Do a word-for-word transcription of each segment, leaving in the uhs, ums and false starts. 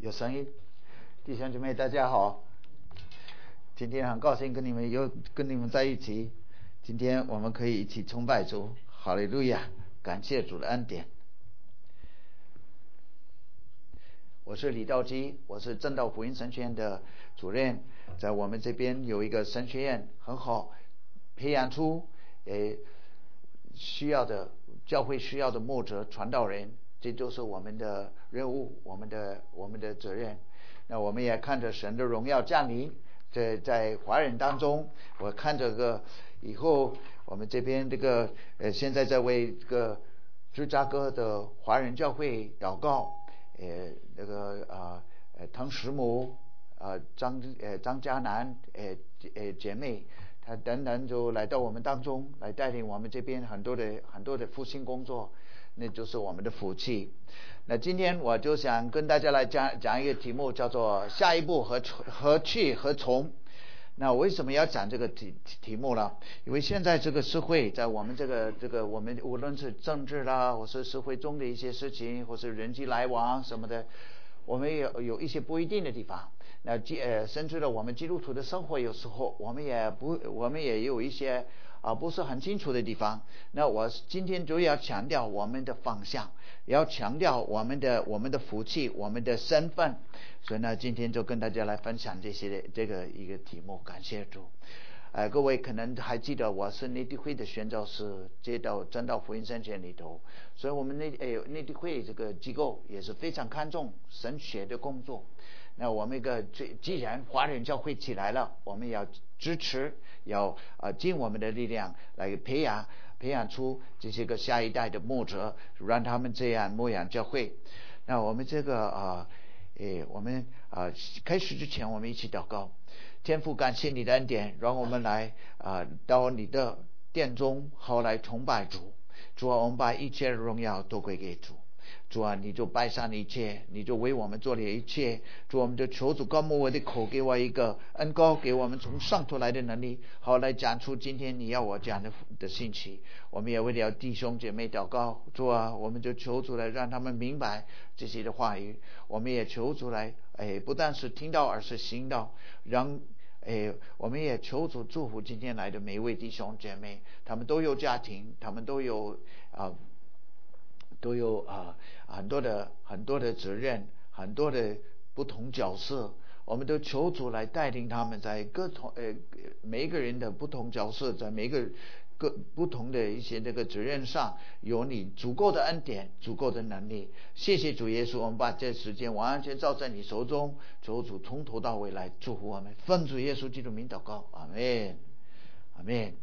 有声音，弟兄姐妹大家好，今天很高兴跟你们有跟你们在一起。今天我们可以一起崇拜主，哈利路亚，感谢主的恩典。我是李道基，我是正道福音神学院的主任，在我们这边有一个神学院，很好培养出诶需要的教会需要的牧者传道人，这就是我们的任务，我们的我们的责任。那我们也看着神的荣耀降临，在在华人当中，我看着个以后我们这边这个呃现在在为这个芝加哥的华人教会祷告，呃那个啊呃唐师母啊张呃张嘉南呃呃姐妹，她等等就来到我们当中，来带领我们这边很多的很多的复兴工作，那就是我们的福气。那今天我就想跟大家来讲讲一个题目，叫做下一步何何去何从。那为什么要讲这个题题目呢？因为现在这个社会，在我们这个这个我们无论是政治啦，或是社会中的一些事情，或是人际来往什么的，我们有有一些不一定的地方。那呃，甚至呢，我们基督徒的生活有时候我们也不，我们也有一些啊不是很清楚的地方。那我今天就要强调我们的方向，也要强调我们的我们的福气，我们的身份。所以呢，今天就跟大家来分享这些这个一个题目，感谢主。呃，各位可能还记得我是内地会的宣教师，接到真道福音神学院里头，所以我们内呃内地会这个机构也是非常看重神学的工作。那我们一个既然华人教会起来了，我们要支持，要呃尽我们的力量来培养培养出这些个下一代的牧者，让他们这样牧养教会。那我们这个啊，诶，我们啊开始之前，我们一起祷告。天父，感谢你的恩典，让我们来啊到你的殿中，好来崇拜主。主啊，我们把一切的荣耀都归给主。主啊，你就摆上一切，你就为我们做了一切。主，我们就求主高牧我的口，给我一个恩膏，给我们从上头来的能力，好来讲出今天你要我讲的的信息。我们也为了弟兄姐妹祷告，主啊，我们就求主来让他们明白这些的话语。我们也求主来，哎，不但是听到，而是行道，让哎，我们也求主祝福今天来的每一位弟兄姐妹，他们都有家庭，他们都有啊。呃都有啊、呃、很多的很多的责任，很多的不同角色，我们都求主来带领他们在各同呃每一个人的不同角色，在每一个各不同的一些这个责任上，有你足够的恩典，足够的能力。谢谢主耶稣，我们把这时间完全照在你手中，求主从头到尾来祝福我们，奉主耶稣基督名祷告，阿们，阿们。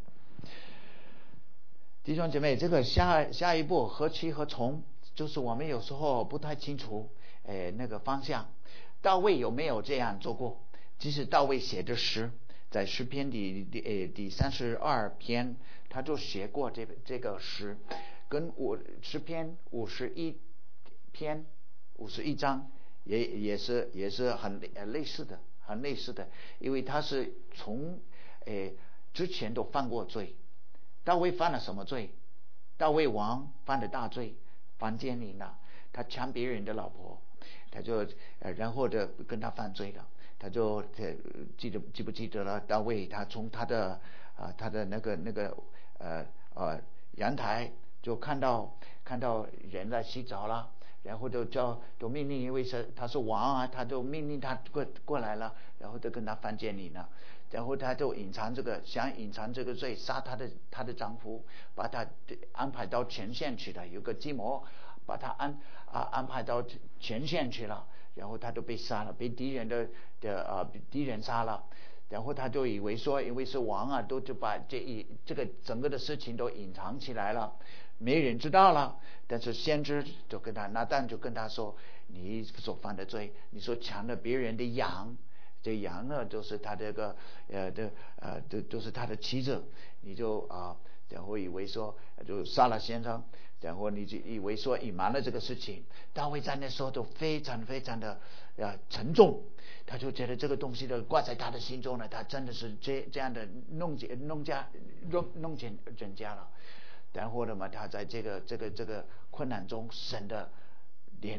弟兄姐妹，这个下下一步何去何从，就是我们有时候不太清楚，诶，那个方向。大卫有没有这样做过？即使大卫写的诗，在诗篇第第诶第三十二篇，他就写过这这个诗，跟五诗篇五十一篇五十一章也也是也是很类似的，很类似的，因为他是从诶之前都犯过罪。大卫犯了什么罪？大卫王犯了大罪，犯奸淫了，他抢别人的老婆，他就呃然后的跟他犯罪了，他就呃记得记不记得了？大卫他从他的啊、呃、他的那个那个呃呃阳台就看到看到人在洗澡了，然后就叫就命令，因为是他是王啊，他就命令他过过来了，然后就跟他犯奸淫了。然后他就隐藏这个，想隐藏这个罪，杀他的他的丈夫，把他安排到前线去了。有个计谋，把他安啊安排到前线去了，然后他就被杀了，被敌人的的啊、呃、敌人杀了。然后他就以为说，因为是王啊，都就把这一这个整个的事情都隐藏起来了，没人知道了。但是先知就跟他，拿但就跟他说，你所犯的罪，你说抢了别人的羊。这羊呢，就是他这个呃的呃的，就是他的妻子，你就啊、呃，然后以为说就杀了先生，然后你就以为说隐瞒了这个事情。大卫在那时候都非常非常的呃沉重，他就觉得这个东西的挂在他的心中呢，他真的是这这样的弄解弄家弄弄减人家了。然后呢嘛，他在这个这个这个困难中，神的怜悯，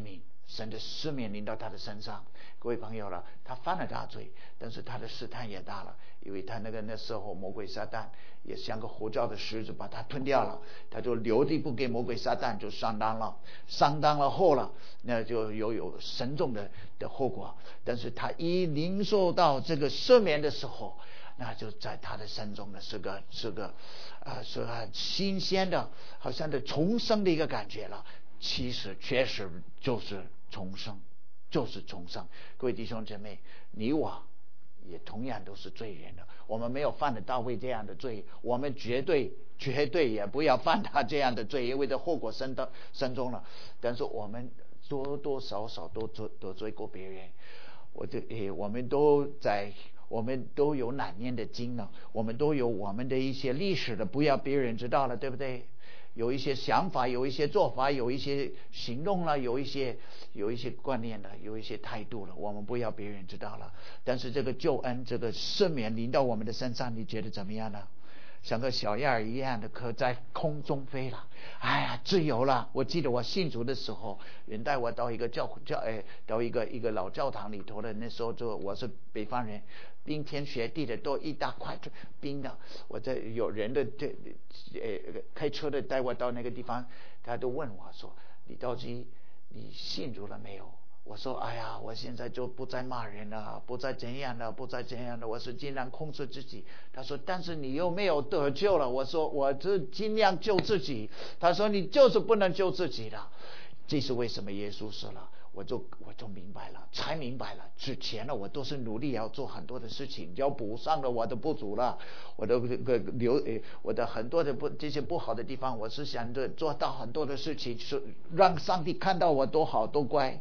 神的赦免临到他的身上。各位朋友了，他犯了大罪，但是他的试探也大了，因为他那个那时候魔鬼撒旦也像个呼叫的狮子把他吞掉了，他就留地不给魔鬼撒旦，就上当了，上当了后了，那就有有深重的的后果。但是他一领受到这个赦免的时候，那就在他的心中呢是个是个啊、呃、是很新鲜的，好像的重生的一个感觉了。其实确实就是重生，就是重生。各位弟兄姐妹，你我也同样都是罪人的，我们没有犯了大卫这样的罪，我们绝对绝对也不要犯他这样的罪，因为这后果深到深重了。但是我们多多少少都得罪过别人，我这诶，我们都在。我们都有难念的经了，我们都有我们的一些历史的，不要别人知道了，对不对？有一些想法，有一些做法，有一些行动了，有一些有一些观念了，有一些态度了，我们不要别人知道了。但是这个救恩，这个赦免临到我们的身上，你觉得怎么样呢？像个小燕儿一样的，可在空中飞了，哎呀，自由了！我记得我信主的时候，人带我到一个教教哎，到一个一个老教堂里头的，那时候就我是北方人，冰天雪地的，都一大块冰的。我在有人的这呃开车的带我到那个地方，他都问我说：“李道基，你信主了没有？”我说：“哎呀，我现在就不再骂人了，不再怎样了，不再怎样了。我是尽量控制自己。”他说：“但是你又没有得救了。”我说：“我这尽量救自己。”他说：“你就是不能救自己的。”这是为什么耶稣死了？我就我就明白了，才明白了。之前呢，我都是努力要做很多的事情，要补上了我的不足了，我的个留诶，我的很多的不这些不好的地方，我是想着做到很多的事情，是让上帝看到我多好多乖。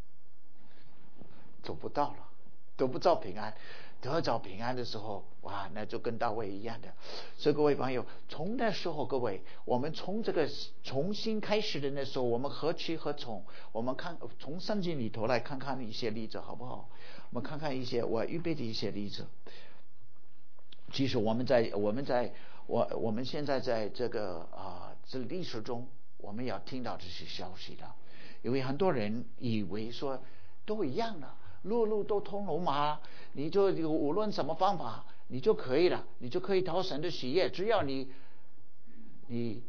做不到了，得不到平安，得着平安的时候，哇，那就跟大卫一样的。所以各位朋友，从那时候，各位，我们从这个重新开始的那时候，我们何去何从？我们看从圣经里头来看看一些例子，好不好？我们看看一些我预备的一些例子。其实我们在我们在我我们现在在这个啊、呃、这历史中，我们要听到这些消息的，因为很多人以为说都一样的。路路都通罗马，你就无论什么方法，你就可以了，你就可以讨神的喜悦。只要你你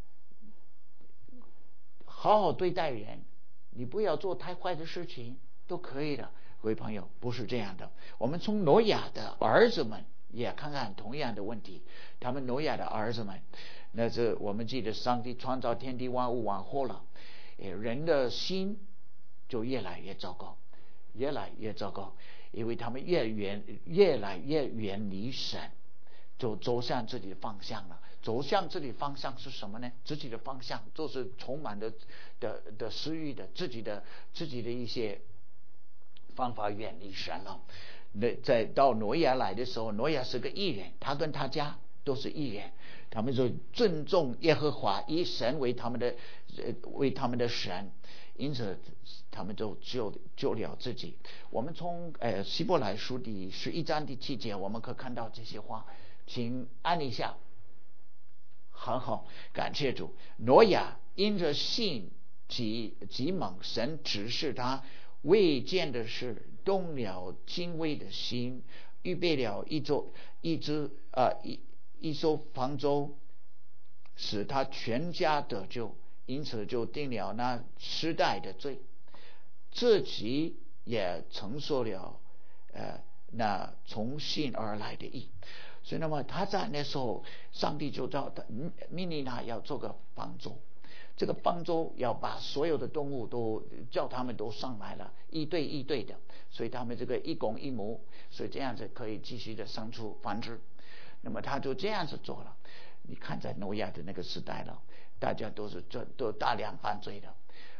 好好对待人，你不要做太坏的事情，都可以的。各位朋友，不是这样的。我们从挪亚的儿子们也看看同样的问题。他们挪亚的儿子们，那是我们记得上帝创造天地万物往后了，人的心就越来越糟糕。越来越糟糕，因为他们越远越来越远离神，就走向自己的方向了。走向自己的方向是什么呢？自己的方向就是充满的的的私欲的，自己的自己的一些方法远离神了。那在到挪亚来的时候，挪亚是个义人，他跟他家都是义人，他们就尊重耶和华，以神为他们的为他们的神。因此他们就救救了自己。我们从呃希伯来书第十一章第七节，我们可以看到这些话，请按一下。很好，感谢主。挪亚因着信极极猛，神指示他未见的事，动了敬畏的心，预备了一艘一只呃一一艘方舟，使他全家得救。因此就定了那世代的罪，自己也承受了呃那从信而来的义。所以那么他在那时候，上帝就叫他命令他要做个方舟，这个方舟要把所有的动物都叫他们都上来了，一对一对的，所以他们这个一公一母，所以这样子可以继续的生出繁殖。那么他就这样子做了。你看在挪亚的那个时代了，大家都是做都大量犯罪的，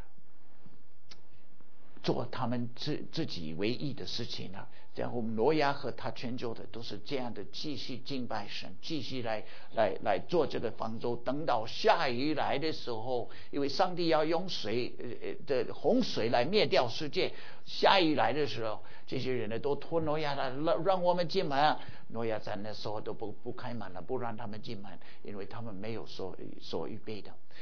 做他们自自己唯一的事情了。然后挪亚和他全球的都是这样的，继续敬拜神，继续来来来做这个方舟。等到下雨来的时候，因为上帝要用水呃的洪水来灭掉世界，下雨来的时候，这些人呢都托挪亚了，让让我们进门。挪亚在那时候都不不开门了，不让他们进门，因为他们没有所所预备的。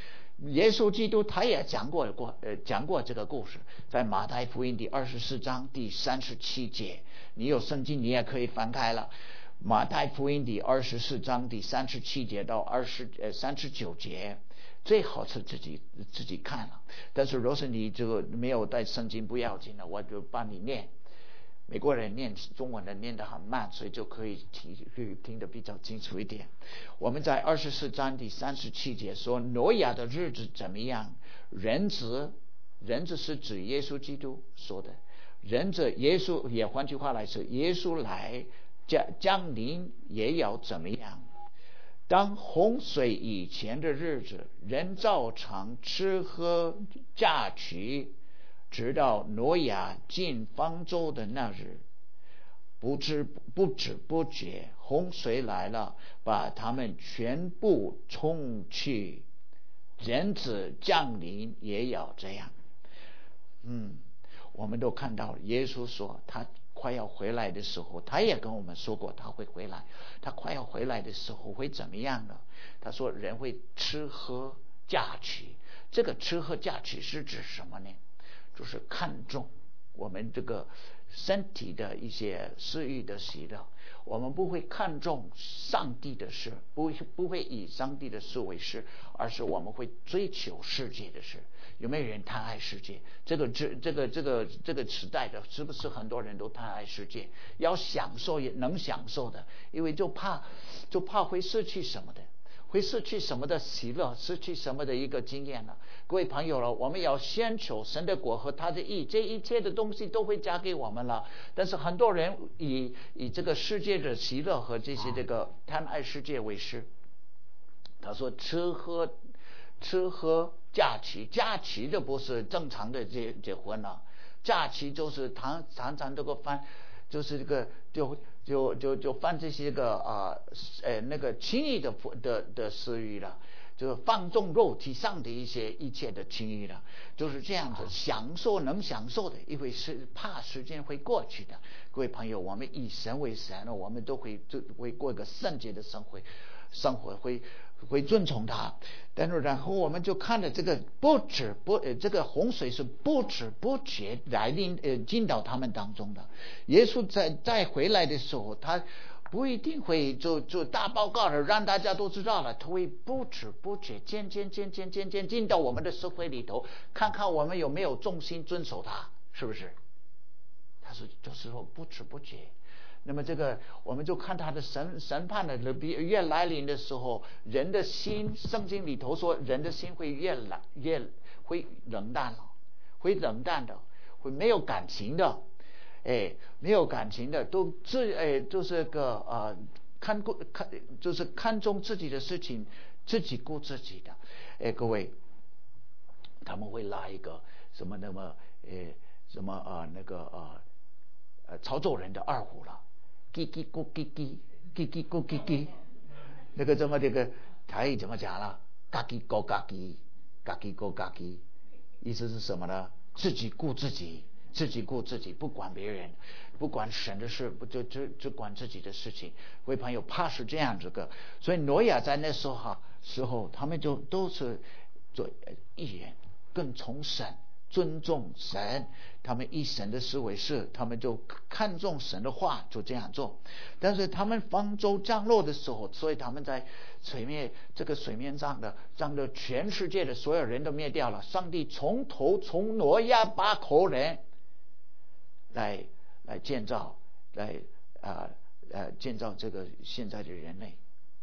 耶稣基督他也讲过过呃讲过这个故事，在马太福音第二十四章第三十七节，你有圣经你也可以翻开了。马太福音第二十四章第三十七节到二十呃三十九节，最好是自己自己看了。但是如果是你这个没有带圣经不要紧了，我就帮你念。美国人念中文的念得很慢，所以就可以听可以听得比较清楚一点。我们在二十四章第三十七节说，挪亚的日子怎么样？人子，人子是指耶稣基督说的。人子耶稣也换句话来说，耶稣来降降临也要怎么样？当洪水以前的日子，人照常吃喝嫁娶，直到挪亚进方舟的那日，不知不知不觉，洪水来了，把他们全部冲去。人子降临也要这样。嗯，我们都看到耶稣说他快要回来的时候，他也跟我们说过他会回来。他快要回来的时候会怎么样呢？他说人会吃喝嫁娶。这个吃喝嫁娶是指什么呢？就是看重我们这个身体的一些私欲的喜乐，我们不会看重上帝的事，不会不会以上帝的事为事，而是我们会追求世界的事。有没有人贪爱世界？这个这这个这个这个时代的，是不是很多人都贪爱世界？要享受也能享受的，因为就怕就怕会失去什么的。会失去什么的喜乐，失去什么的一个经验呢？各位朋友了，我们要先求神的国和他的义，这一切的东西都会加给我们了。但是很多人以以这个世界的喜乐和这些这个贪爱世界为事。他说吃喝吃喝嫁娶，嫁娶的不是正常的结结婚了，嫁娶就是常常常这个翻，就是这个就。就就就犯这些个啊呃那个轻易的的的私欲了，就是放纵肉体上的一些一切的轻易了，就是这样子享受能享受的，因为是怕时间会过去的。各位朋友，我们以神为神了，我们都会就会过一个圣洁的生活，生活会会遵从他。但是然后我们就看了这个不止不呃这个洪水是不止不觉来临呃进到他们当中的。耶稣在再回来的时候，他不一定会就就大报告了，让大家都知道了，他会不止不觉渐渐渐渐渐渐进到我们的社会里头，看看我们有没有重心遵守他，是不是？他是就是说不止不觉。那么这个我们就看他的审审判的越来临的时候，人的心，圣经里头说人的心会越来越会冷淡了，会冷淡的，会没有感情的，哎，没有感情的，都自哎就是个呃看顾看就是看重自己的事情，自己顾自己的，哎，各位，他们会拉一个什么那么呃什么啊、呃、那个呃呃潮州人的二胡了。叽叽咕叽叽，叽叽咕叽叽，那个怎么这个台语怎么讲了？嘎叽咕嘎叽，嘎叽咕嘎叽，意思是什么呢？自己顾自己，自己顾自己，不管别人，不管神的事，不就只只管自己的事情。各位朋友，怕是这样子的。所以挪亚在那时候哈时候，他们就都是做义人，更从神。尊重神，他们以神的思维是，他们就看重神的话，就这样做。但是他们方舟降落的时候，所以他们在水面这个水面上的，让的全世界的所有人都灭掉了。上帝从头从挪亚八口人来来建造，来啊 呃, 呃建造这个现在的人类。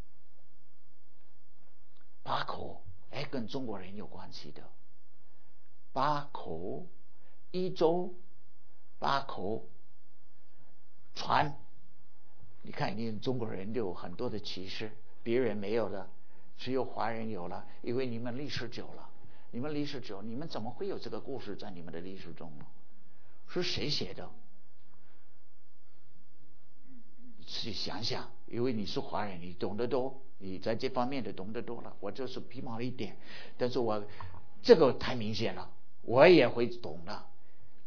八口，哎，跟中国人有关系的。八口一舟，八口船。你看，你中国人有很多的歧视，别人没有的，只有华人有了，因为你们历史久了，你们历史久，你们怎么会有这个故事在你们的历史中呢？是谁写的？去想想，因为你是华人，你懂得多，你在这方面的懂得多了，我就是皮毛一点，但是我这个太明显了。我也会懂的，船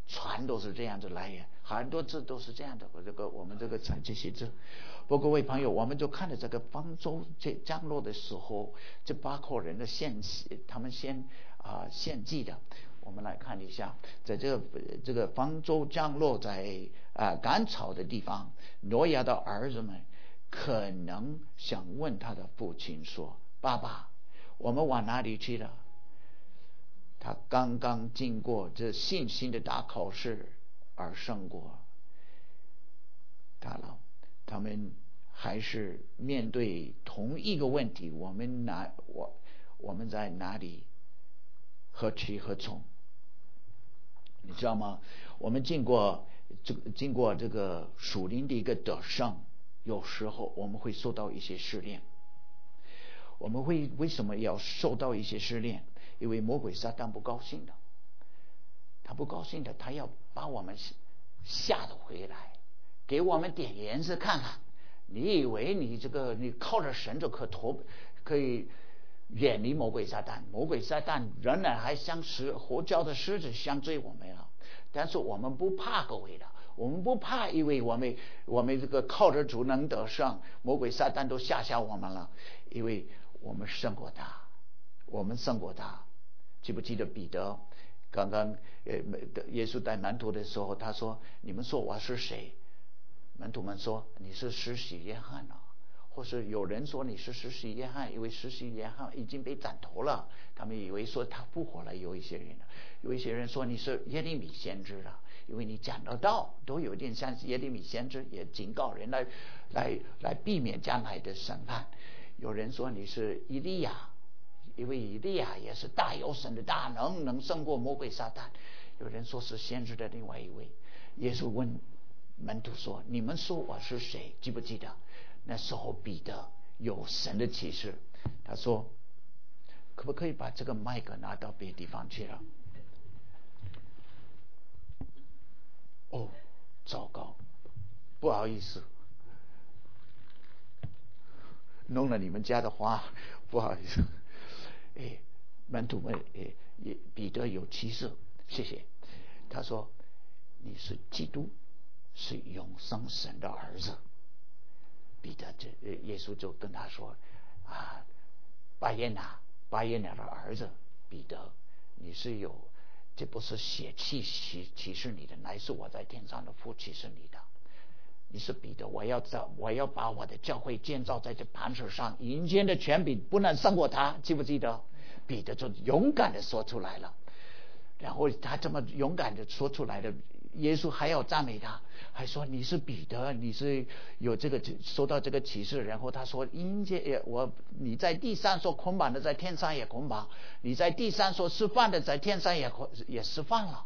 含都是这样子来源，很多字都是这样的。这个我们这个这些字，不过各位朋友，我们就看着这个方舟这降落的时候，这八口人的献他们先啊、呃、献祭的。我们来看一下，在这个这个方舟降落在啊赶草的地方，挪亚的儿子们可能想问他的父亲说：“爸爸，我们往哪里去了？”他刚刚经过这信心的大考试而胜过他了，他们还是面对同一个问题：我们哪我我们在哪里？何去何从？你知道吗？我们经过这个经过这个属灵的一个得胜，有时候我们会受到一些试炼。我们会为什么要受到一些试炼？因为魔鬼撒旦不高兴的，他不高兴的，他要把我们吓得回来，给我们点颜色看看。你以为你这个你靠着神就可脱可以远离魔鬼撒旦？魔鬼撒旦仍然还像狮活教的狮子相追我们了，但是我们不怕，各位的，我们不怕，因为我们我们这个靠着主能得胜，魔鬼撒旦都吓吓我们了，因为我们胜过他，我们胜过他。记不记得彼得刚刚呃耶稣带门徒的时候，他说：“你们说我是谁？”门徒们说：“你是施洗约翰啊。”或是有人说你是施洗约翰，因为施洗约翰已经被斩头了，他们以为说他复活了。有一些人，有一些人说你是耶利米先知了，因为你讲得到，都有点像耶利米先知，也警告人来来来避免将来的审判。有人说你是以利亚，因为以利亚也是大有神的大能，能胜过魔鬼撒旦。有人说是先知的另外一位。耶稣问门徒说：“你们说我是谁？”记不记得？那时候彼得有神的启示，他说：“可不可以把这个麦克拿到别的地方去了？”哦，糟糕，不好意思，弄了你们家的花，不好意思。哎，门徒们，哎，也彼得有启示，谢谢。他说：“你是基督，是永生神的儿子。”彼得这耶稣就跟他说：“啊，巴耶拿，巴耶拿的儿子彼得，你是有，这不是血气启启示你的，乃是我在天上的父启示你的。你是彼得，我要造，我要把我的教会建造在这磐石上，阴间的权柄不能胜过他。”记不记得？彼得就勇敢的说出来了。然后他这么勇敢的说出来的，耶稣还要赞美他，还说你是彼得，你是有这个收到这个启示。然后他说：“阴间也我你在地上所捆绑的，在天上也捆绑；你在地上所释放的，在天上也也释放了。”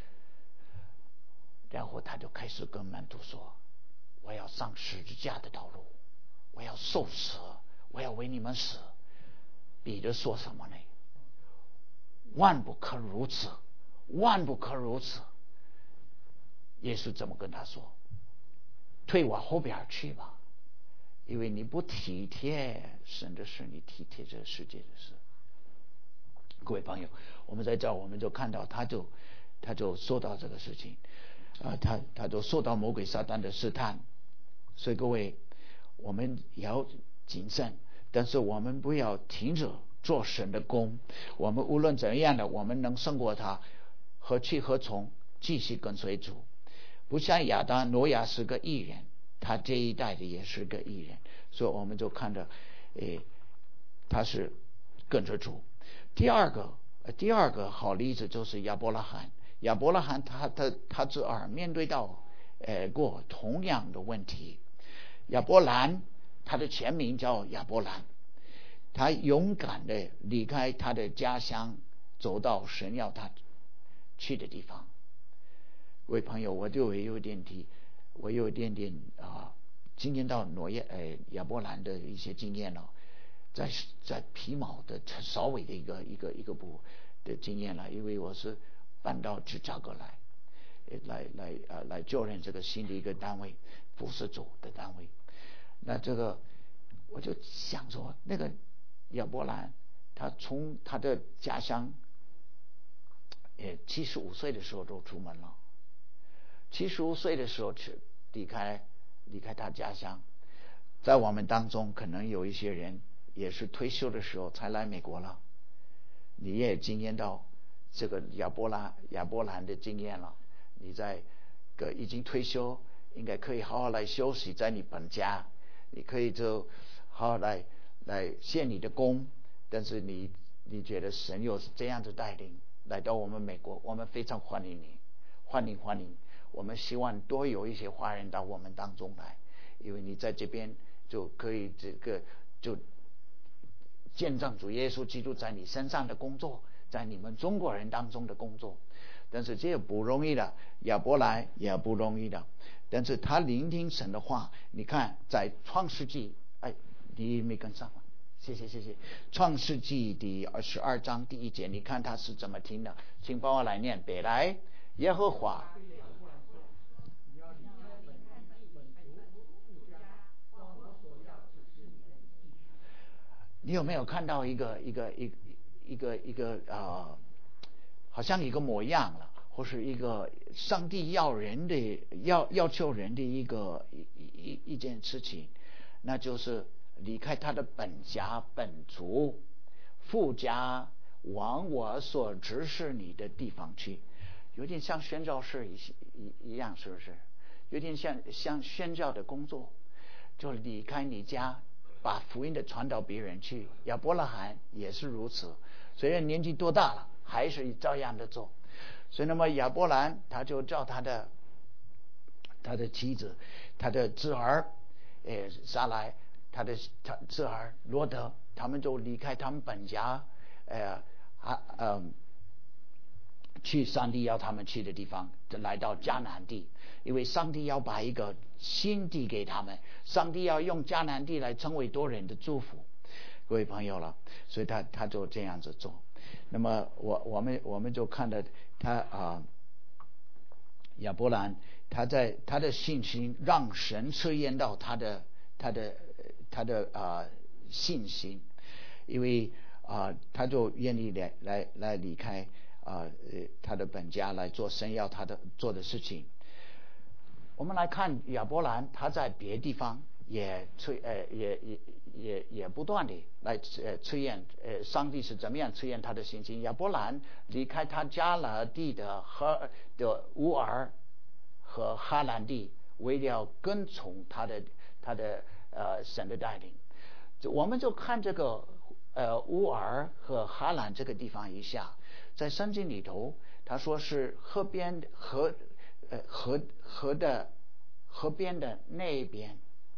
然后他就开始跟门徒说：“我要上十字架的道路，我要受死，我要为你们死。”彼得说什么呢？万不可如此，万不可如此。耶稣怎么跟他说？退我后边去吧，因为你不体贴神的事，你体贴这个世界的事。各位朋友，我们在这儿我们就看到，他就他就说到这个事情啊、呃，他他就受到魔鬼撒旦的试探。所以各位，我们也要谨慎，但是我们不要停止做神的工。我们无论怎样的，我们能胜过他，何去何从？继续跟随主。不像亚当，挪亚是个义人，他这一代的也是个义人，所以我们就看着，诶，他是跟着主。第二个，第二个好例子就是亚伯拉罕。亚伯拉罕他的他之儿面对到，呃，过同样的问题。亚伯兰，他的全名叫亚伯兰，他勇敢的离开他的家乡，走到神要他去的地方。各位朋友，我就有点提，我有一点点啊，经验到挪亚呃亚伯兰的一些经验了，在在皮毛的稍微的一个一个一个部的经验了，因为我是搬到芝加哥来，来来呃来就任这个新的一个单位，服侍主的单位。那这个我就想说，那个亚伯兰他从他的家乡，呃七十五岁的时候就出门了。 七十五岁的时候去离开离开他家乡。在我们当中，可能有一些人也是退休的时候才来美国了，你也经验到这个亚伯兰亚伯兰的经验了。你在个已经退休，应该可以好好来休息，在你本家，你可以就好好来来献你的功。但是你你觉得神又是这样的带领来到我们美国，我们非常欢迎你，欢迎欢迎。我们希望多有一些华人到我们当中来，因为你在这边就可以这个就见证主耶稣基督在你身上的工作，在你们中国人当中的工作。但是这也不容易的，亚伯兰也不容易的，但是他聆听神的话。你看在创世纪，哎，你没跟上吗？谢谢谢谢。创世纪第二十二章第一节，你看他是怎么听的，请帮我来念。北来耶和华你有没有看到一个一个一个一个一个呃，好像一个模样了，或是一个上帝要人的要要求人的一个一一一件事情，那就是离开他的本家本族父家，往我所指示你的地方去。有点像宣教士一一一样，是不是？有点像像宣教的工作，就离开你家，把福音的传到别人去。亚伯拉罕也是如此，虽然年纪多大了，还是照样的做。所以那么亚伯兰他就叫他的他的妻子，他的侄儿诶撒来，他的他侄儿罗德，他们就离开他们本家，呃啊嗯。去上帝要他们去的地方，来到迦南地，因为上帝要把一个新地给他们，上帝要用迦南地来成为多人的祝福，各位朋友了，所以他他就这样子做。那么我我们我们就看到他啊，亚伯兰他在他的信心让神测验到他的他的他的啊信心，因为啊他就愿意来来来离开。啊、呃，他的本家来做神要他的做的事情。我们来看亚伯兰，他在别地方也测呃也也也也不断的来呃测验呃上帝是怎么样测验他的信心。亚伯兰离开他迦勒地的和的乌尔和哈兰地，为了跟从他的他的呃神的带领。我们就看这个呃乌尔和哈兰这个地方一下。在圣经里头，他说是河边河呃河河的河边的那边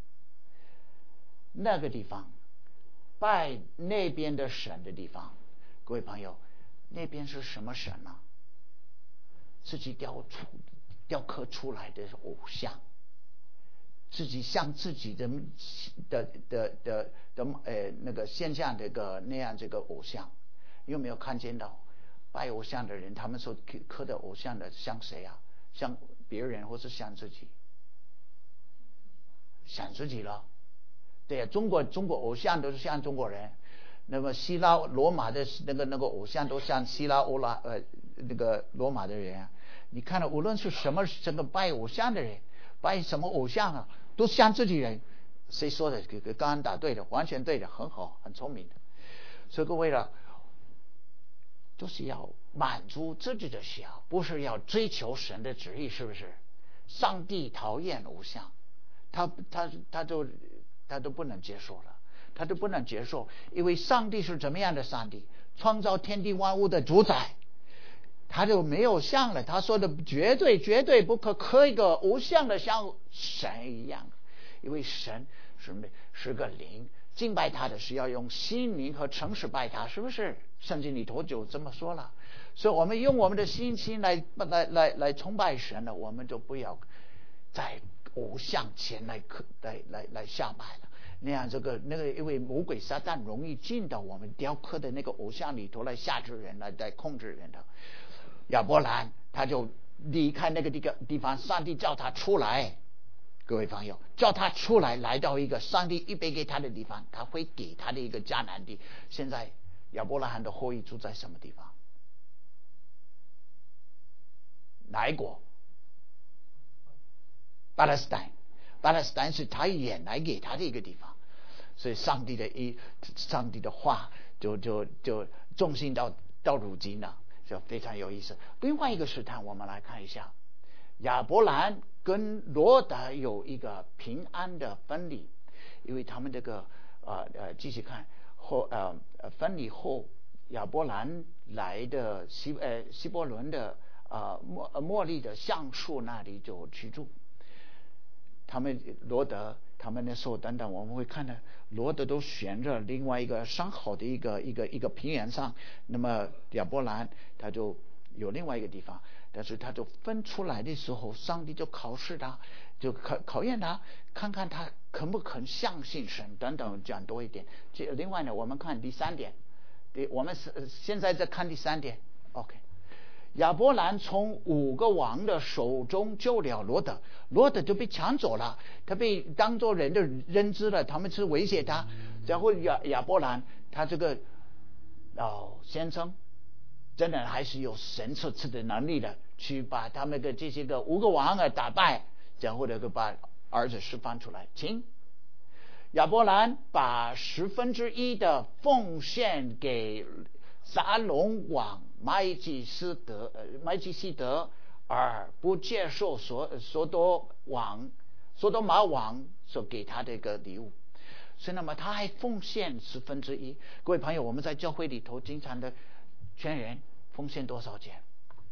那个地方，拜那边的神的地方。各位朋友，那边是什么神呢？自己雕出雕刻出来的偶像，自己像自己的的的的的呃那个现象这个那样这个偶像，有没有看见到？拜偶像的人，他们所刻的偶像的像谁啊？像别人，或是像自己？像自己了。对啊，中国中国偶像都是像中国人。那么希腊罗马的那个那个偶像都像希腊欧拉呃那个罗马的人啊。你看了，无论是什么这个拜偶像的人，拜什么偶像啊，都像自己人。谁说的？刚刚答对的，完全对的，很好，很聪明的。所以各位了。就是要满足自己的需要，不是要追求神的旨意，是不是？上帝讨厌偶像，他他他就他都不能接受了，他都不能接受，因为上帝是怎么样的上帝？创造天地万物的主宰，他就没有像了。他说的绝对绝对不可刻一个偶像的像神一样，因为神是是个灵。敬拜他的是要用心灵和诚实拜他，是不是？圣经里头就这么说了。所以我们用我们的心心来来来来崇拜神了，我们就不要在偶像前来来来来下拜了。那样这个那个，因为魔鬼撒旦容易进到我们雕刻的那个偶像里头来辖制人，来来控制人的。亚伯兰他就离开那个地个地方，上帝叫他出来。各位朋友，叫他出来，来到一个上帝预备给他的地方，他会给他的一个迦南地。现在亚伯拉罕的后裔住在什么地方？哪一国？ 巴勒斯坦，巴勒斯坦是他原来给他的一个地方，所以上帝的一上帝的话就就就重心到到如今了，就非常有意思。另外一个试探，我们来看一下，亚伯兰跟罗德有一个平安的分离，因为他们这个呃呃继续看后呃分离后，亚伯兰来的希呃希伯伦的呃莫莫利的橡树那里就居住。他们罗德他们那时候等等我们会看到罗德都选着另外一个上好的一个一个一个平原上，那么亚伯兰他就有另外一个地方，但是他就分出来的时候，上帝就考试他，就考考验他，看看他肯不肯相信神等等，讲多一点。这另外呢，我们看第三点，我们现在在看第三点 ，OK。亚伯兰从五个王的手中救了罗德，罗德就被抢走了，他被当作人的认知了，他们是威胁他。然后亚亚伯兰他这个哦先生，真的还是有神所赐的能力的，去把他们的这些个五个王啊打败，然后呢就把儿子释放出来。请亚伯兰把十分之一的奉献给撒龙王麦基斯德，麦基西德，而不接受所所多王、所多玛王所给他的一个礼物，所以那么他还奉献十分之一。各位朋友，我们在教会里头经常的劝人奉献多少钱？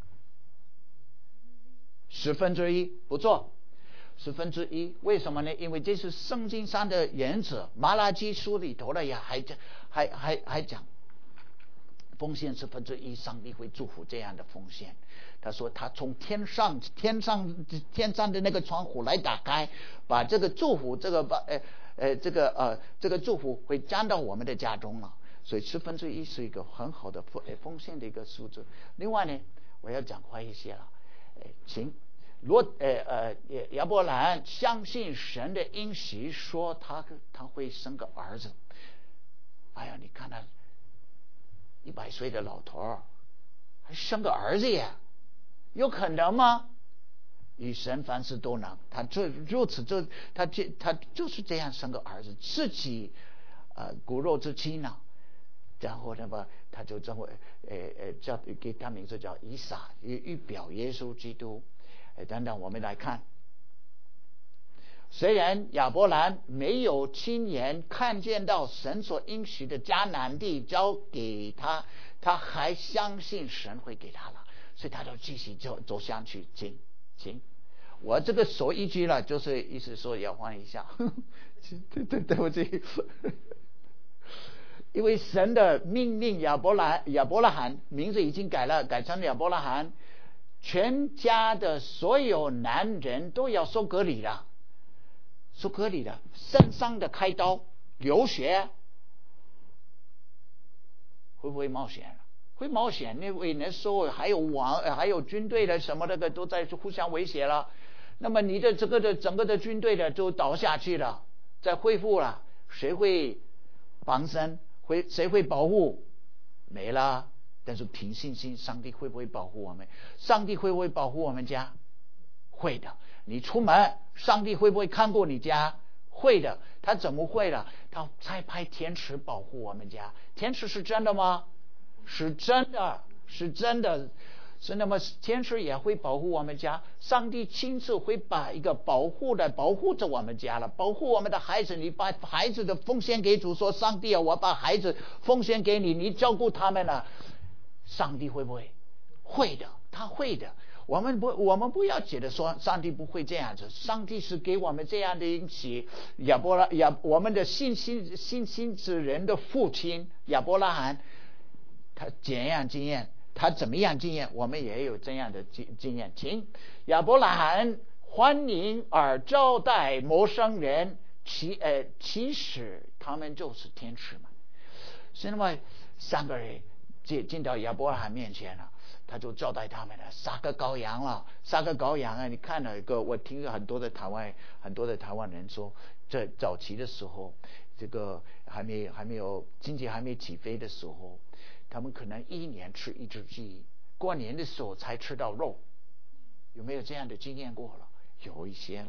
十分之一，不错，十分之一。为什么呢？因为这是圣经上的原则，马拉基书里头的也还还还还讲。奉献十分之一，上帝会祝福这样的奉献。他说他从天上天上天上的那个窗户来打开，把这个祝福这个把呃呃这个呃这个祝福会降到我们的家中了。所以十分之一是一个很好的奉奉献的一个数字。另外呢，我要讲快一些了。呃，请罗呃呃亚伯兰相信神的应许，说他他会生个儿子。哎呀，你看他。一百岁的老头儿还生个儿子呀？有可能吗？与神凡事都能，他这如此这他这他就是这样生个儿子，自己呃骨肉之亲呢。然后那么他就这么呃呃叫给他名字叫以撒，预表耶稣基督。呃，等等，我们来看。虽然亚伯兰没有亲眼看见到神所应许的迦南地交给他，他还相信神会给他了，所以他就继续走走向去。请请，我这个说一句了，就是意思说要换一下，对对对不起，因为神的命令亚伯兰亚伯拉罕名字已经改了，改成亚伯拉罕，全家的所有男人都要受割礼了。受割礼的，身上的开刀流血，会不会冒险？会冒险，因为那时候还有王，还有军队的什么那个都在互相威胁了。那么你的这个的整个的军队的就倒下去了，再恢复了，谁会防身？会谁会保护？没了。但是凭信心，上帝会不会保护我们？上帝会不会保护我们家？会的。你出门，上帝会不会看过你家？会的。他怎么会了？他才派天使保护我们家。天使是真的吗？是真的，是真的。是那么天使也会保护我们家。上帝亲自会把一个保护的保护着我们家了，保护我们的孩子。你把孩子的奉献给主，说上帝啊，我把孩子奉献给你，你照顾他们了。上帝会不会？会的，他会的。我们不，我们不要觉得说上帝不会这样子，上帝是给我们这样的应许。亚伯拉亚，我们的信心信心之人的父亲亚伯拉罕，他怎样经验，他怎么样经验，我们也有这样的经经验。请亚伯拉罕欢迎而招待陌生人，其呃其实他们就是天使们。所以那么三个人进进到亚伯拉罕面前了。他就招待他们了，杀个羔羊了，杀个羔羊啊！你看了一个，我听了很多的台湾很多的台湾人说，在早期的时候，这个还没还没有经济还没起飞的时候，他们可能一年吃一只鸡，过年的时候才吃到肉。有没有这样的经验过了？有一些了。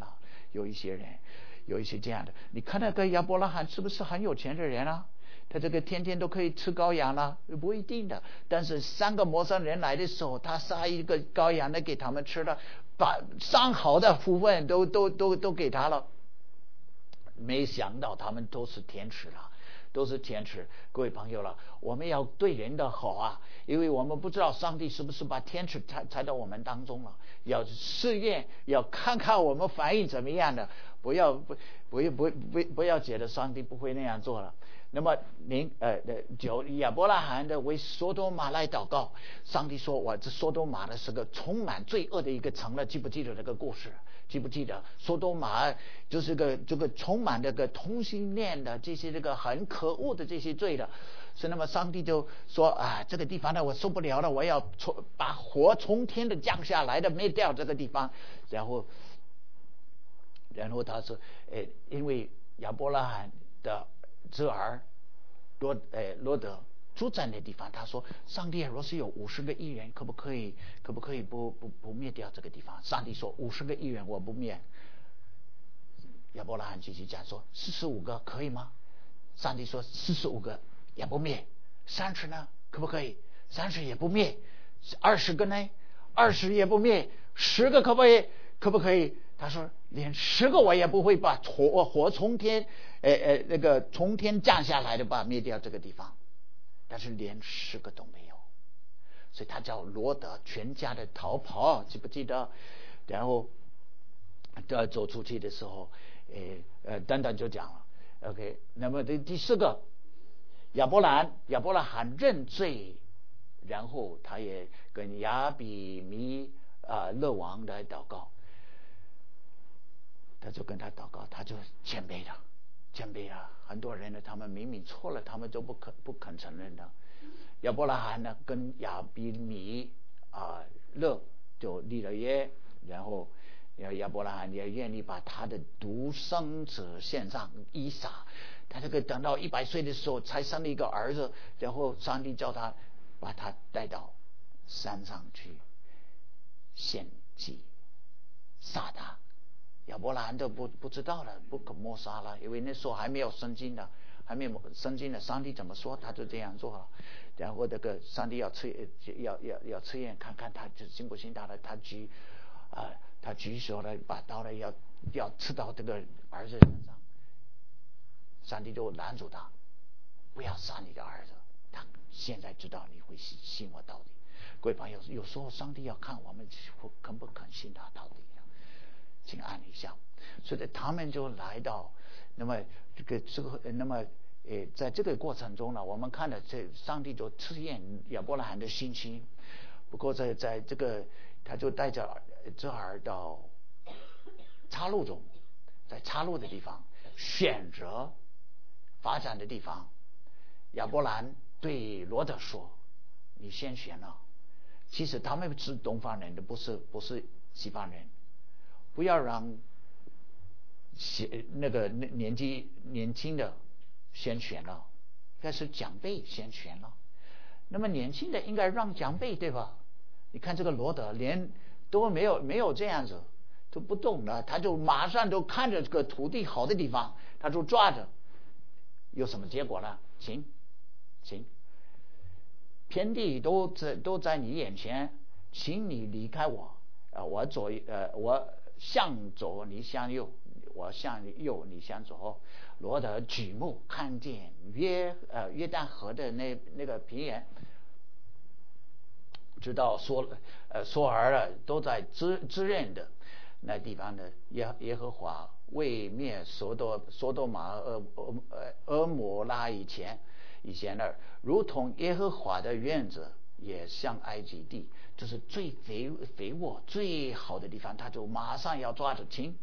有一些人，有一些这样的。你看那个亚伯拉罕是不是很有钱的人啊？他这个天天都可以吃羔羊了，不一定的。但是三个摩山人来的时候，他杀一个羔羊的给他们吃了，把上好的部分都都都都给他了。没想到他们都是天使了，都是天使。各位朋友了，我们要对人的好啊，因为我们不知道上帝是不是把天使才才到我们当中了，要试验，要看看我们反应怎么样的，不要不不不不不要觉得上帝不会那样做了。那么您呃就亚伯拉罕的为索多玛来祷告，上帝说我这索多玛呢是个充满罪恶的一个城了，记不记得这个故事？记不记得索多玛就是个这个充满这个同性恋的这些这个很可恶的这些罪的，所以那么上帝就说啊，这个地方呢我受不了了，我要从把火从天的降下来的灭掉这个地方。然后然后他说呃因为亚伯拉罕的侄儿罗呃罗德住在那地方，他说上帝若是有五十个艺人，可不可以可不可以不不不灭掉这个地方？上帝说五十个艺人我不灭。亚伯拉罕继续讲说四十五个可以吗？上帝说四十五个也不灭。三十呢可不可以？三十也不灭。二十个呢？二十也不灭。十个可不可以？可不可以？他说连十个我也不会把火火从天呃呃那个从天降下来的把灭掉这个地方。但是连十个都没有，所以他叫罗德全家的逃跑，记不记得？然后呃走出去的时候，呃呃等等就讲了。OK， 那么第第四个，亚伯兰亚伯拉罕认罪，然后他也跟亚比米啊、呃、勒王来祷告，他就跟他祷告，他就谦卑了。谦卑啊！很多人呢，他们明明错了，他们都不肯不肯承认的。亚伯拉罕呢，跟亚比米啊勒就立了约，然后亚伯拉罕也愿意把他的独生子献上以撒。他这个等到一百岁的时候才生了一个儿子，然后上帝叫他把他带到山上去献祭杀他。亚伯拉罕都不不知道了，不可抹杀了，因为那时候还没有圣经的，还没有圣经的，上帝怎么说他就这样做了。然后这个上帝要测要要要测验看看他信不信他的，他举啊、呃、他举手了，把刀了要要刺到这个儿子身上，上帝就拦住他，不要杀你的儿子，他现在知道你会信信我到底。各位朋友，有时候上帝要看我们肯不肯信他到底。请按一下，所以他们就来到，那么这个这个，那么呃，在这个过程中呢，我们看到这上帝就测验亚伯拉罕的信心。不过在在这个，他就带着这儿到岔路中，在岔路的地方选择发展的地方，亚伯兰对罗德说：“你先选了。”其实他们是东方人的，不是不是西方人。不要让那个年纪年轻的先选了，应该是长辈先选了。那么年轻的应该让长辈，对吧？你看这个罗德连都没有没有这样子，都不动了，他就马上就看着这个土地好的地方，他就抓着。有什么结果呢？行，行，遍地都在都在你眼前，请你离开我。呃，我左呃我。向左你向右，我向右你向左。罗德举目看见约呃约旦河的那那个平原，知道说呃说儿了都在滋滋润的那地方的耶耶和华未灭所多所多玛俄呃俄摩拉以前以前的，如同耶和华的院子也像埃及地。就是最肥肥沃最好的地方，他就马上要抓着停。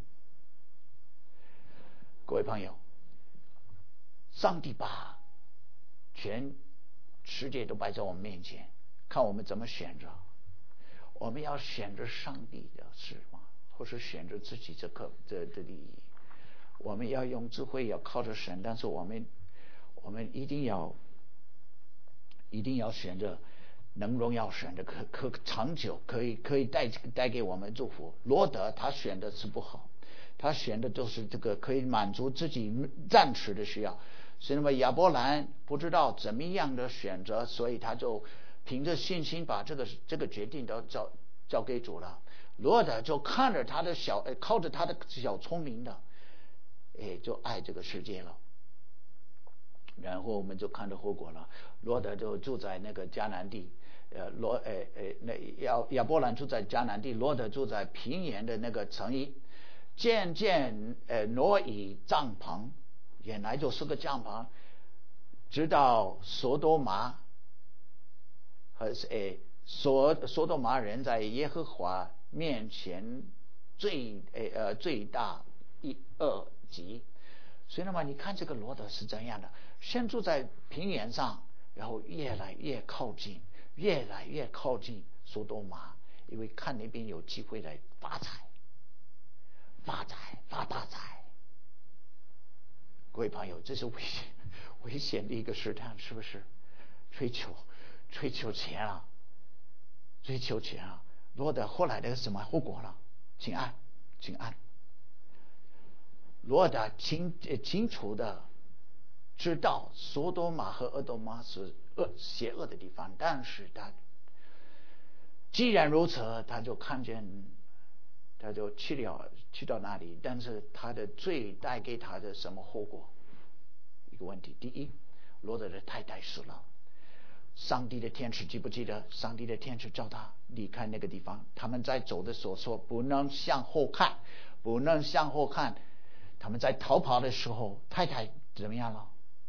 各位朋友，上帝把全世界都摆在我们面前，看我们怎么选择。我们要选择上帝的事吗？或是选择自己这个的的利益？我们要用智慧，要靠着神，但是我们我们一定要一定要选择能荣耀神的，可可长久，可以可以带带给我们祝福。罗德他选的是不好，他选的就是这个可以满足自己暂时的需要。所以那么亚伯兰不知道怎么样的选择，所以他就凭着信心把这个这个决定都交交给主了。罗德就看着他的小，靠着他的小聪明的，哎，就爱这个世界了。然后我们就看着后果了。罗德就住在那个迦南地，呃，罗，呃，呃，那亚亚伯兰住在迦南地，罗德住在平原的那个城邑。渐渐，呃，挪移帐篷，原来就是个帐篷，直到索多玛和呃索索多玛人在耶和华面前最呃呃最大一恶极。所以那么你看这个罗德是怎样的？先住在平原上，然后越来越靠近，越来越靠近索多玛，因为看那边有机会来发财，发财发大财。各位朋友，这是危险危险的一个试探，是不是？追求追求钱啊，追求钱啊！罗德后来的什么后果了？请按，请按。罗德清清楚的知道索多玛和俄多玛是恶邪恶的地方，但是他既然如此，他就看见，他就去了去到那里，但是他的罪带给他的什么后果？一个问题：第一，罗德的太太死了，上帝的天使记不记得？上帝的天使叫他离开那个地方，他们在走的时候说不能向后看，不能向后看。他们在逃跑的时候，太太怎么样了？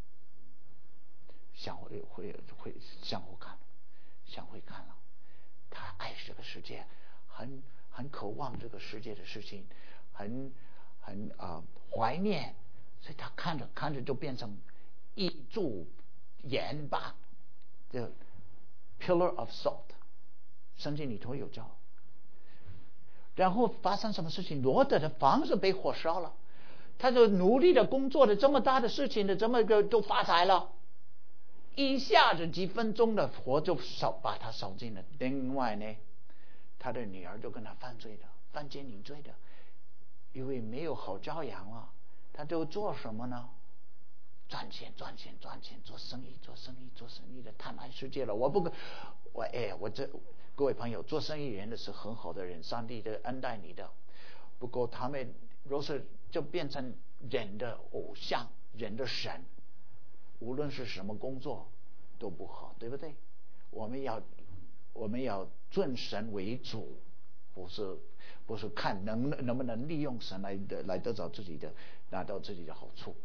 向会会会向后看，向会看了。他爱这个世界，很很渴望这个世界的事情，很很啊、呃、怀念，所以他看着看着就变成一柱盐巴，这 pillar of salt， 圣经里头有教。然后发生什么事情？罗德的房子被火烧了。他就努力的工作的这么大的事情的这么一个都发财了，一下子几分钟的火就烧把他烧尽了。另外呢，他的女儿就跟他犯罪的，犯奸淫罪的，因为没有好教养啊，他就做什么呢？赚钱赚钱赚钱，做生意做生意做生意的贪婪世界了。我不我哎我这各位朋友，做生意人的是很好的人，上帝的恩待你的。不过他们若是就变成人的偶像，人的神，无论是什么工作都不好，对不对？我们要我们要尊神为主，不是不是看能能不能利用神来的来得到自己的拿到自己的好处。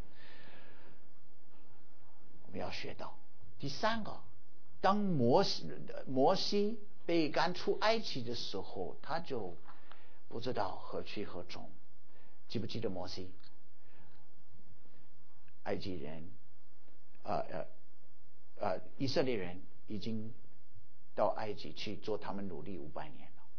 我们要学到第三个，当摩西摩西被赶出埃及的时候，他就不知道何去何从。记不记得摩西？埃及人，呃呃呃，以色列人已经到埃及去做他们努力五百年了，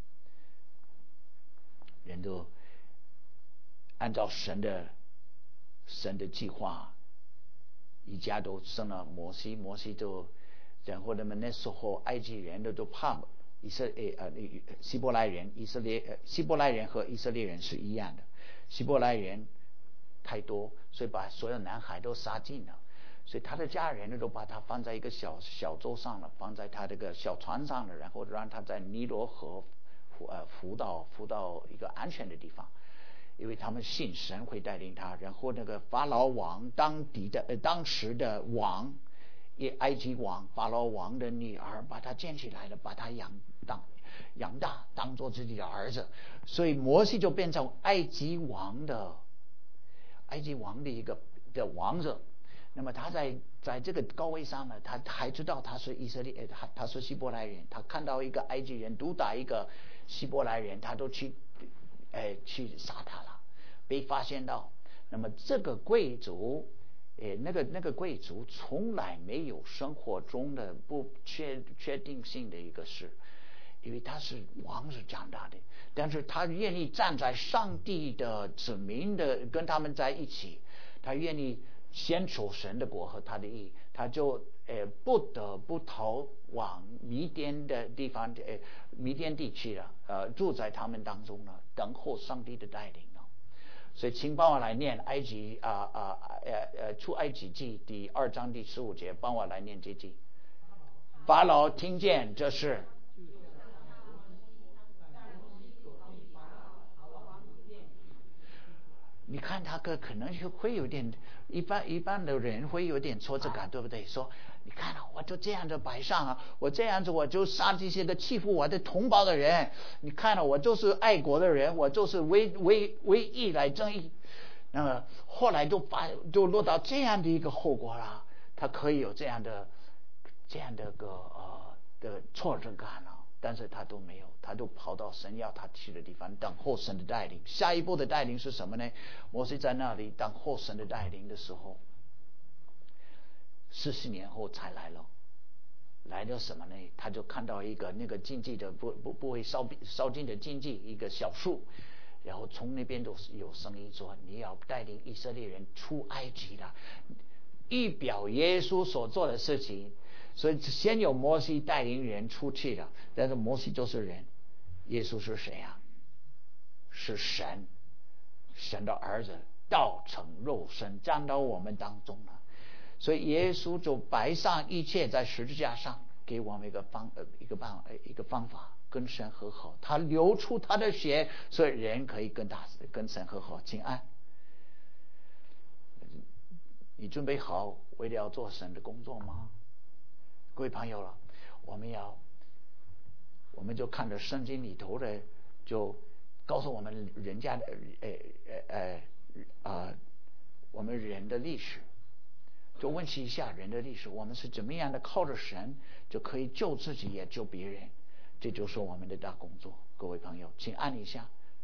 人都按照神的神的计划，一家都生了摩西，摩西就，然后他们那时候埃及人的都怕以色列呃希伯来人，以色列呃希伯来人和以色列人是一样的。希伯来人太多，所以把所有男孩都杀尽了，所以他的家人呢都把他放在一个小小舟上了，放在他这个小船上了，然后让他在尼罗河浮呃浮到浮到一个安全的地方，因为他们信神会带领他。然后那个法老王当地的呃当时的王，也埃及王法老王的女儿把他捡起来了，把他养当。养大当做自己的儿子，所以摩西就变成埃及王的埃及王的一个的王者。那么他在在这个高位上呢，他还知道他是以色列，他他是希伯来人，他看到一个埃及人毒打一个希伯来人，他都去哎去杀他了，被发现到。那么这个贵族哎那个那个贵族从来没有生活中的不确确定性的一个事，因为他是王是长大的，但是他愿意站在上帝的子民的跟他们在一起，他愿意先求神的国和他的义，他他就呃不得不逃往米甸的地方，呃米甸地区了，呃住在他们当中了，等候上帝的带领了。所以请帮我来念埃及啊啊呃呃出埃及记第二章第十五节，帮我来念这句。法老听见这事，你看他个可能会有点，一般一般的人会有点挫折感，对不对？说你看啊，我就这样子摆上啊，我这样子我就杀这些个欺负我的同胞的人，你看了、啊、我就是爱国的人，我就是为为为义来正义。那么后来就把就落到这样的一个后果了，他可以有这样的这样的个呃的挫折感了。但是他都没有，他都跑到神要他去的地方，等候神的带领。下一步的带领是什么呢？摩西在那里等候神的带领的时候，四十年后才来了。来了什么呢？他就看到一个那个禁忌的不不不会烧烧尽的禁忌，一个小树，然后从那边都有声音说：“你要带领以色列人出埃及了。”预表耶稣所做的事情。所以先有摩西带领人出去了，但是摩西就是人，耶稣是谁啊？是神，神的儿子道成肉身站到我们当中了。所以耶稣就摆上一切在十字架上，给我们一个方呃一个办一个方法跟神和好。他流出他的血，所以人可以跟他跟神和好。请安。你准备好为了要做神的工作吗？各位朋友了，我们要，我们就看着圣经里头的，就告诉我们人家的，呃呃呃啊，我们人的历史，就温习一下人的历史，我们是怎么样的靠着神就可以救自己也救别人，这就是我们的大工作。各位朋友，请按一下，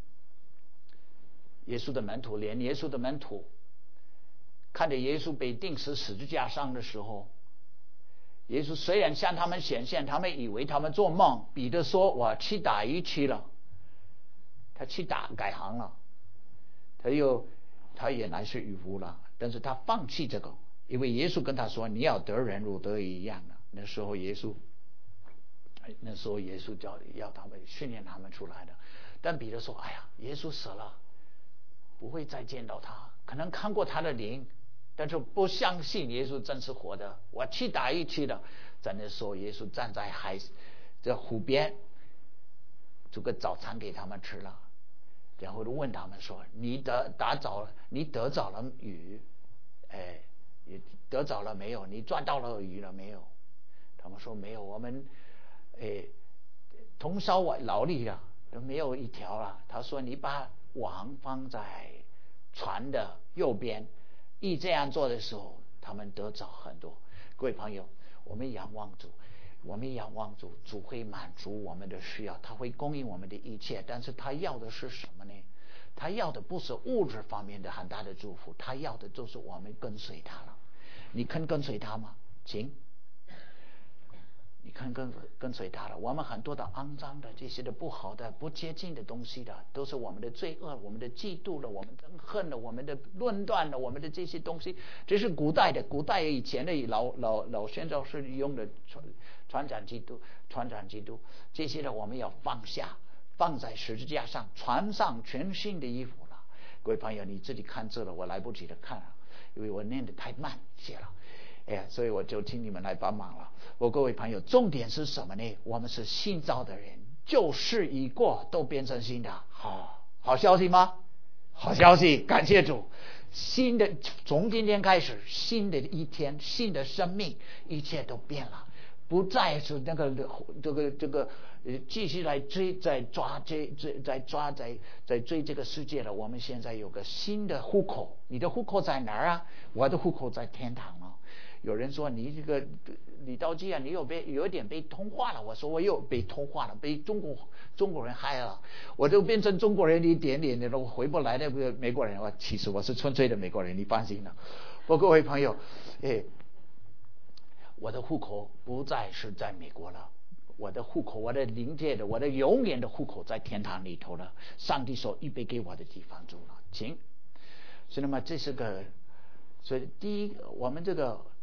耶稣的门徒，连耶稣的门徒看着耶稣被钉死十字架上的时候。耶稣虽然向他们显现，他们以为他们做梦。彼得说：“我去打鱼去了。”他去打改行了，他又他原来是渔夫了，但是他放弃这个，因为耶稣跟他说：“你要得人如得鱼一样的。”那时候耶稣，那时候耶稣叫要他们训练他们出来的。但彼得说：“哎呀，耶稣死了，不会再见到他，可能看过他的灵。”但是不相信耶稣真是活的，我去打鱼去了。在那时候，耶稣站在海这湖边，煮个早餐给他们吃了，然后就问他们说：“你得打着，你得着了鱼，哎，你得着了没有？你赚到了鱼了没有？”他们说：“没有，我们哎通宵劳力了，都没有一条了。”他说：“你把网放在船的右边。”一这样做的时候，他们得着很多。各位朋友，我们仰望主，我们仰望主，主会满足我们的需要，他会供应我们的一切。但是他要的是什么呢？他要的不是物质方面的很大的祝福，他要的就是我们跟随他了。你肯跟随他吗？请你看跟跟随他了。我们很多的肮脏的这些的不好的不接近的东西的，都是我们的罪恶，我们的嫉妒了，我们的恨了，我们的论断了，我们的这些东西，这是古代的古代以前的老老老宣教士用的传传讲基督传讲基督这些的，我们要放下，放在十字架上，穿上全新的衣服了。各位朋友，你自己看这了，我来不及的看了，因为我念得太慢写了。哎，所以我就请你们来帮忙了。我各位朋友，重点是什么呢？我们是新造的人，旧事已过，都变成新的。好，好消息吗？好消息，感谢主。新的，从今天开始，新的一天，新的生命，一切都变了，不再是那个这个这个呃继续来追，在抓追追在抓在在追这个世界了。我们现在有个新的户口，你的户口在哪儿啊？我的户口在天堂啊。有人说你这个李道基啊，你有被有点被同化了。我说我又被同化了，被中国中国人害了，我就变成中国人一点点的，我回不来的美国人。我其实我是纯粹的美国人，你放心了。我各位朋友，哎，我的户口不再是在美国了，我的户口，我的灵界的，我的永远的户口在天堂里头了。上帝所预备给我的地方住了，请。所以那么这是个，所以第一，我们这个。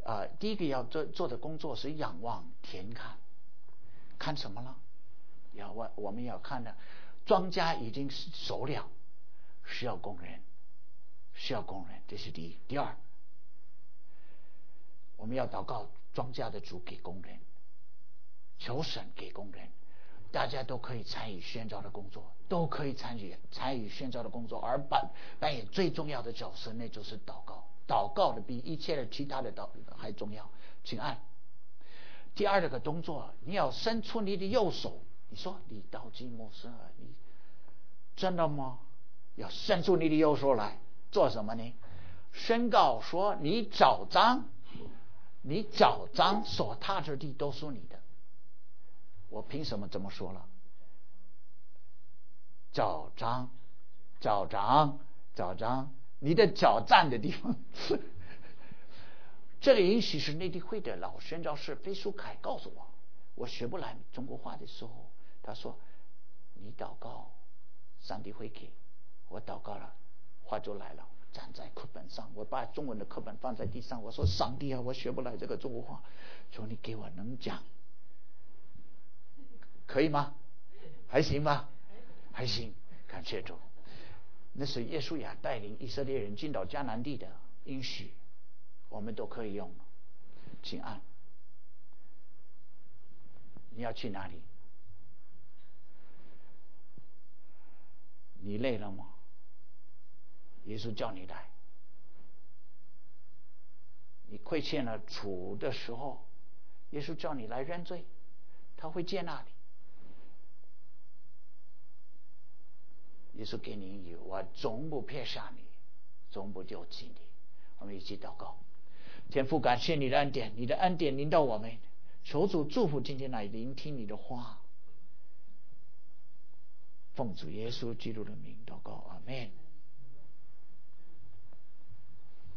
呃，第一个要做做的工作是仰望田看，看什么了？要我我们要看的，庄稼已经熟了，需要工人，需要工人，这是第一。第二，我们要祷告庄稼的主给工人，求神给工人，大家都可以参与宣召的工作，都可以参与参与宣召的工作，而扮扮演最重要的角色，那就是祷告。祷告的比一切的其他的祷还重要。请按第二个动作，你要伸出你的右手。你说李道基牧师，你真的吗？要伸出你的右手来做什么呢？宣告说你脚掌，你脚掌所踏之地都是你的。我凭什么这么说了？脚掌，脚掌，脚掌。你的脚站的地方，这个允许是内地会的老宣教士费书凯告诉我，我学不来中国话的时候，他说：“你祷告，上帝会给。”我祷告了，话就来了，站在课本上，我把中文的课本放在地上，我说：“上帝啊，我学不来这个中国话，求你给我能讲，可以吗？还行吗？还行，感谢主。”那是耶稣亚带领以色列人进到迦南地的应许，我们都可以用。请按。你要去哪里？你累了吗？耶稣叫你来。你亏欠了主的时候，耶稣叫你来认罪，他会接纳你。耶稣给你应许，我总不撇下你，总不丢弃你。我们一起祷告。天父，感谢你的恩典，你的恩典领导我们，求主祝福今天来聆听你的话。奉主耶稣基督的名祷告，阿们。